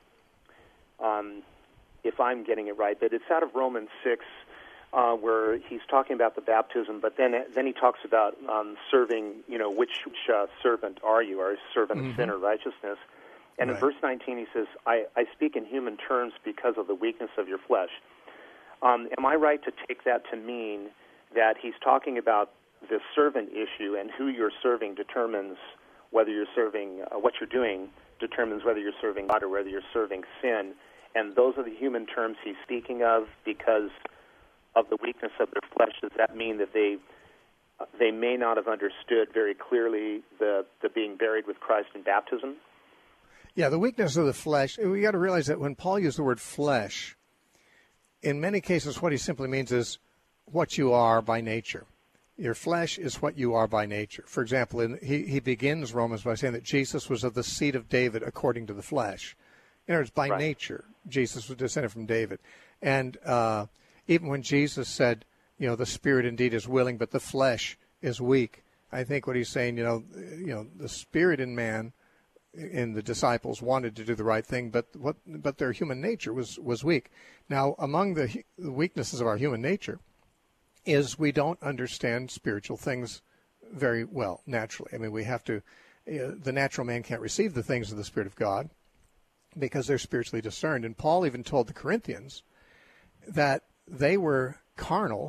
Speaker 5: if I'm getting it right, but it's out of Romans 6, where he's talking about the baptism, but then he talks about serving. Which servant are you? Are you a servant of sin or righteousness? And in verse 19 he says, I speak in human terms because of the weakness of your flesh. Am I right to take that to mean that he's talking about the servant issue, and who you're serving determines whether you're serving, what you're doing determines whether you're serving God or whether you're serving sin, and those are the human terms he's speaking of because of the weakness of their flesh? Does that mean that they may not have understood very clearly the being buried with Christ in baptism?
Speaker 1: Yeah, the weakness of the flesh. We got to realize that when Paul used the word flesh, in many cases what he simply means is what you are by nature. Your flesh is what you are by nature. For example, he begins Romans by saying that Jesus was of the seed of David according to the flesh. In other words, by nature, Jesus was descended from David. And even when Jesus said, the spirit indeed is willing, but the flesh is weak, I think what he's saying, the spirit in man, in the disciples, wanted to do the right thing, but their human nature was weak. Now, among the weaknesses of our human nature is we don't understand spiritual things very well naturally. I mean, we have to. The natural man can't receive the things of the Spirit of God because they're spiritually discerned. And Paul even told the Corinthians that they were carnal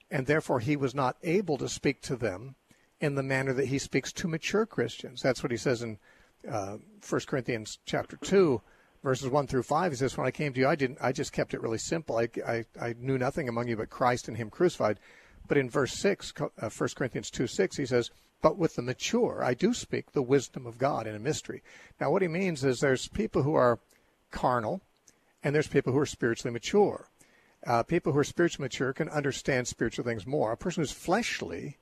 Speaker 1: and therefore he was not able to speak to them in the manner that he speaks to mature Christians. That's what he says in 1 Corinthians chapter 2, verses 1 through 5. He says, when I came to you, I just kept it really simple. I knew nothing among you but Christ and him crucified. But in verse 6, 1 Corinthians 2:6, he says, but with the mature, I do speak the wisdom of God in a mystery. Now, what he means is there's people who are carnal, and there's people who are spiritually mature. People who are spiritually mature can understand spiritual things more. A person who's fleshly,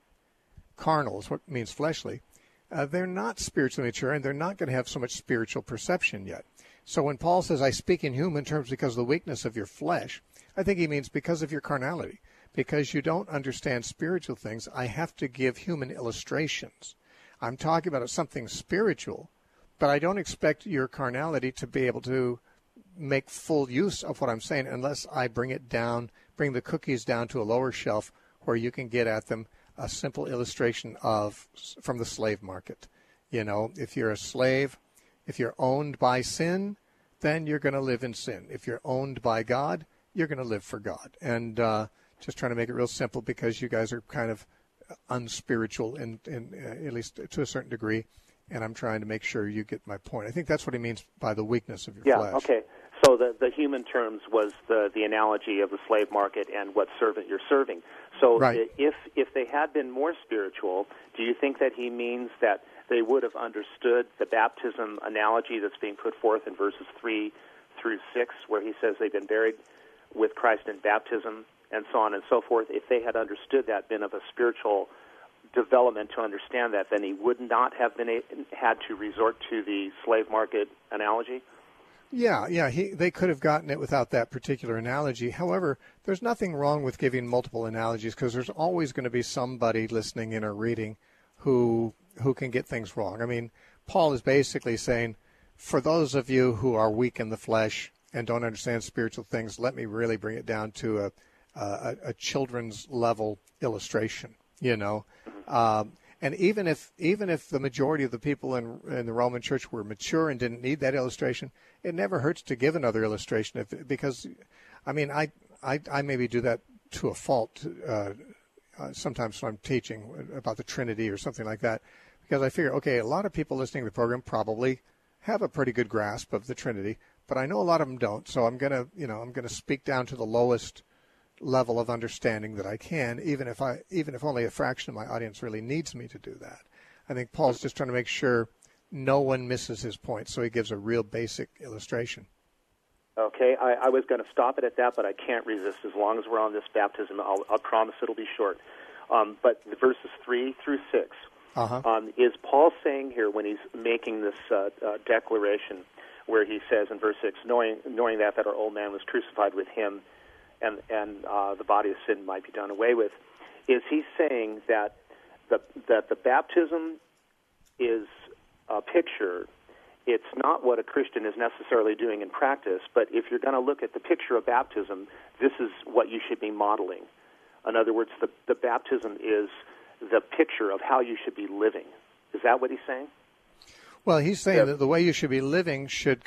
Speaker 1: carnal is what means fleshly, they're not spiritually mature, and they're not going to have so much spiritual perception yet. So when Paul says, I speak in human terms because of the weakness of your flesh, I think he means because of your carnality. Because you don't understand spiritual things, I have to give human illustrations. I'm talking about something spiritual, but I don't expect your carnality to be able to make full use of what I'm saying unless I bring it down, bring the cookies down to a lower shelf where you can get at them a simple illustration from the slave market. You know, if you're a slave, if you're owned by sin, then you're going to live in sin. If you're owned by God, you're going to live for God. And just trying to make it real simple because you guys are kind of unspiritual in at least to a certain degree, and I'm trying to make sure you get my point. I think that's what he means by the weakness of your flesh.
Speaker 5: Yeah, okay. So the human terms was the analogy of the slave market and what servant you're serving. So
Speaker 1: right.
Speaker 5: if they had been more spiritual, do you think that he means that they would have understood the baptism analogy that's being put forth in verses 3 through 6, where he says they've been buried with Christ in baptism, and so on and so forth? If they had understood that, been of a spiritual development to understand that, then he would not have had to resort to the slave market analogy?
Speaker 1: Yeah, they could have gotten it without that particular analogy. However, there's nothing wrong with giving multiple analogies because there's always going to be somebody listening in or reading who can get things wrong. I mean, Paul is basically saying, for those of you who are weak in the flesh and don't understand spiritual things, let me really bring it down to a children's level illustration, you know. And even if the majority of the people in the Roman Church were mature and didn't need that illustration, it never hurts to give another illustration. Because, I mean, I maybe do that to a fault sometimes when I'm teaching about the Trinity or something like that, because I figure, okay, a lot of people listening to the program probably have a pretty good grasp of the Trinity, but I know a lot of them don't. So I'm gonna speak down to the lowest level of understanding that I can, even if only a fraction of my audience really needs me to do that. I think Paul's just trying to make sure no one misses his point, so he gives a real basic illustration.
Speaker 5: Okay, I was going to stop it at that, but I can't resist. As long as we're on this baptism, I'll promise it'll be short. But the verses 3 through 6, is Paul saying here when he's making this declaration where he says in verse 6, knowing that our old man was crucified with him, and the body of sin might be done away with, is he saying that the baptism is a picture? It's not what a Christian is necessarily doing in practice, but if you're going to look at the picture of baptism, this is what you should be modeling. In other words, the baptism is the picture of how you should be living. Is that what he's saying?
Speaker 1: Well, he's saying that the way you should be living should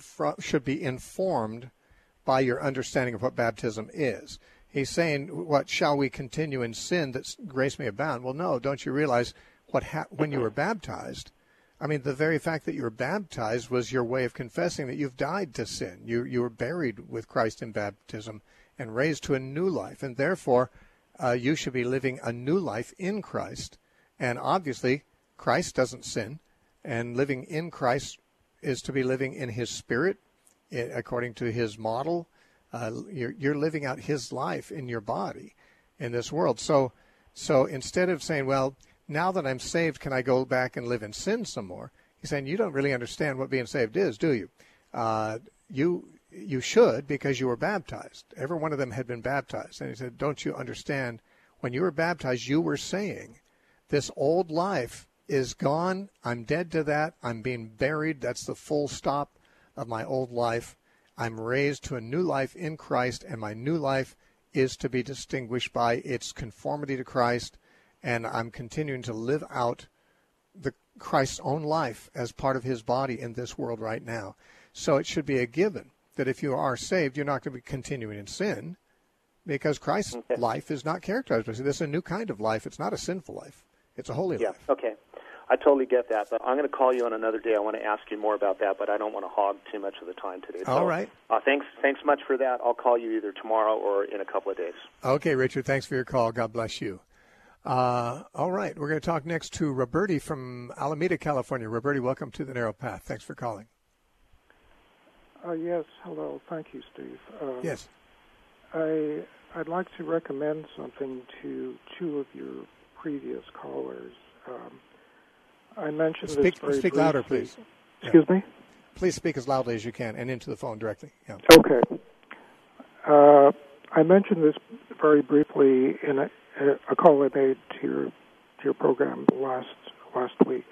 Speaker 1: be informed by your understanding of what baptism is. He's saying, what, shall we continue in sin that grace may abound? Well, no, don't you realize when you were baptized, I mean, the very fact that you were baptized was your way of confessing that you've died to sin. You were buried with Christ in baptism and raised to a new life, and therefore you should be living a new life in Christ. And obviously, Christ doesn't sin, and living in Christ is to be living in his spirit, according to his model. You're living out his life in your body in this world. So instead of saying, well, now that I'm saved, can I go back and live in sin some more? He's saying, you don't really understand what being saved is, do you? You should, because you were baptized. Every one of them had been baptized. And he said, don't you understand? When you were baptized, you were saying, this old life is gone. I'm dead to that. I'm being buried. That's the full stop of my old life. I'm raised to a new life in Christ, and my new life is to be distinguished by its conformity to Christ, and I'm continuing to live out Christ's own life as part of his body in this world right now. So it should be a given that if you are saved, you're not going to be continuing in sin. because Christ's life is not characterized by sin. This is a new kind of life. It's not a sinful life. It's a holy life.
Speaker 5: Okay. I totally get that, but I'm going to call you on another day. I want to ask you more about that, but I don't want to hog too much of the time today.
Speaker 1: All right.
Speaker 5: Thanks much for that. I'll call you either tomorrow or in a couple of days.
Speaker 1: Okay, Richard. Thanks for your call. God bless you. All right. We're going to talk next to Roberti from Alameda, California. Roberti, welcome to The Narrow Path. Thanks for calling.
Speaker 6: Yes. Hello. Thank you, Steve.
Speaker 1: Yes.
Speaker 6: I'd like to recommend something to two of your previous callers. I mentioned this very briefly.
Speaker 1: Speak louder, please.
Speaker 6: Excuse me?
Speaker 1: Please speak as loudly as you can and into the phone directly. Yeah.
Speaker 6: Okay. I mentioned this very briefly in a call I made to your program last week.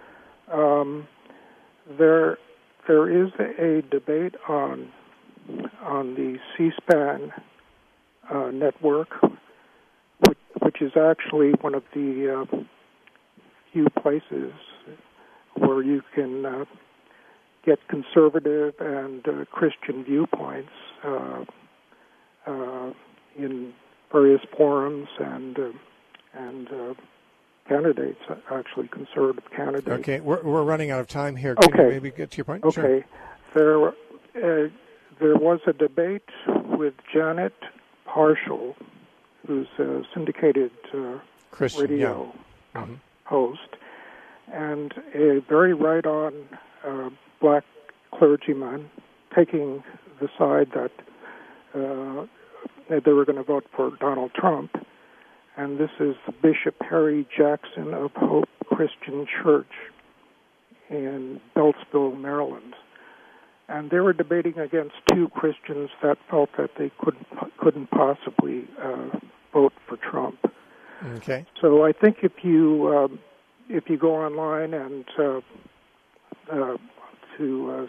Speaker 6: There is a debate on the C-SPAN network, which is actually one of the few places where you can get conservative and Christian viewpoints in various forums and candidates, actually conservative candidates.
Speaker 1: Okay, we're running out of time here. Can you maybe get to your point?
Speaker 6: Okay. Sure. There was a debate with Janet Parshall, who's a syndicated
Speaker 1: Christian,
Speaker 6: radio host, and a very right-on black clergyman taking the side that they were going to vote for Donald Trump. And this is Bishop Harry Jackson of Hope Christian Church in Beltsville, Maryland. And they were debating against two Christians that felt that they couldn't possibly vote for Trump.
Speaker 1: Okay.
Speaker 6: So I think if you go online and to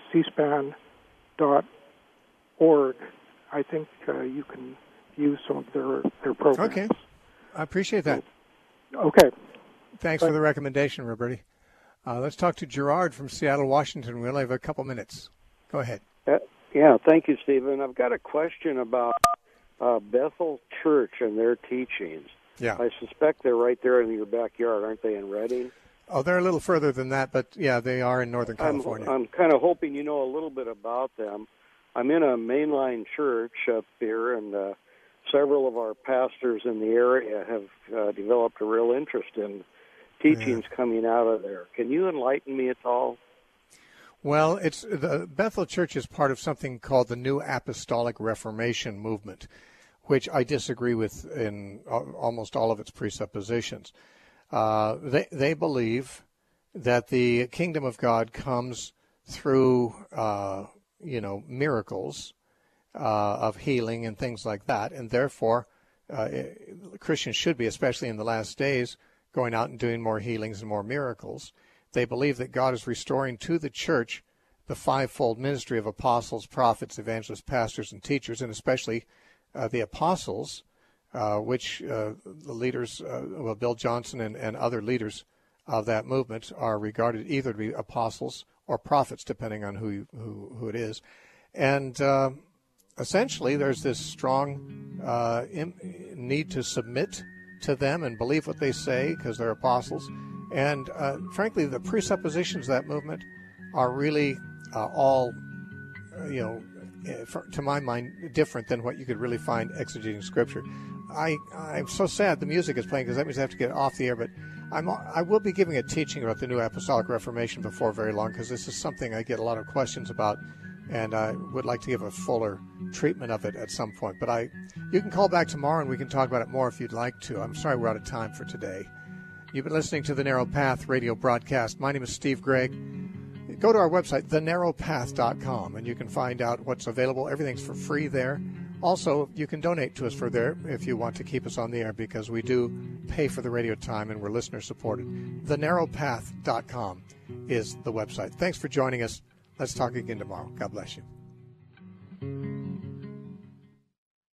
Speaker 6: cspan.org, I think you can view some of their programs.
Speaker 1: Okay. I appreciate that.
Speaker 6: Okay.
Speaker 1: Thanks for the recommendation, Roberti. Let's talk to Gerard from Seattle, Washington. We only have a couple minutes. Go ahead.
Speaker 7: Yeah, thank you, Stephen. I've got a question about Bethel Church and their teachings.
Speaker 1: Yeah.
Speaker 7: I suspect they're right there in your backyard, aren't they, in Redding?
Speaker 1: Oh, they're a little further than that, but yeah, they are in Northern California.
Speaker 7: I'm kind of hoping you know a little bit about them. I'm in a mainline church up here, and several of our pastors in the area have developed a real interest in teachings coming out of there. Can you enlighten me at all?
Speaker 1: Well, the Bethel Church is part of something called the New Apostolic Reformation movement, which I disagree with in almost all of its presuppositions. They believe that the kingdom of God comes through, miracles of healing and things like that, and therefore Christians should be, especially in the last days, going out and doing more healings and more miracles. They believe that God is restoring to the church the fivefold ministry of apostles, prophets, evangelists, pastors, and teachers, and especially the apostles, which the leaders, Bill Johnson and other leaders of that movement are regarded either to be apostles or prophets, depending on who it is. And essentially, there's this strong need to submit to them and believe what they say because they're apostles. And frankly, the presuppositions of that movement are really all, to my mind, different than what you could really find exegeting Scripture. I'm so sad the music is playing because that means I have to get off the air, but I will be giving a teaching about the New Apostolic Reformation before very long because this is something I get a lot of questions about, and I would like to give a fuller treatment of it at some point. But you can call back tomorrow and we can talk about it more if you'd like to. I'm sorry we're out of time for today. You've been listening to the Narrow Path radio broadcast. My name is Steve Gregg. Go to our website, thenarrowpath.com, and you can find out what's available. Everything's for free there. Also, you can donate to us for there if you want to keep us on the air because we do pay for the radio time and we're listener-supported. Thenarrowpath.com is the website. Thanks for joining us. Let's talk again tomorrow. God bless you.